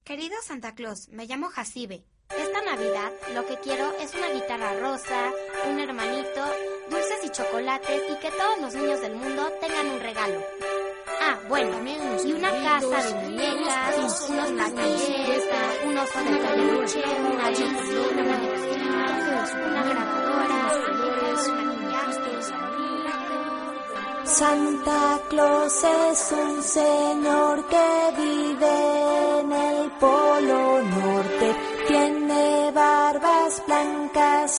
Querido Santa Claus, me llamo Jacibe. Esta Navidad lo que quiero es una guitarra rosa, un hermanito, dulces y chocolates y que todos los niños del mundo tengan un regalo. Ah, bueno, y una casa de muñecas, unos patines, un oso de peluche, una televisión, una grabadora, Santa Claus es un señor que vive en el Polo Norte. Tiene barbas blancas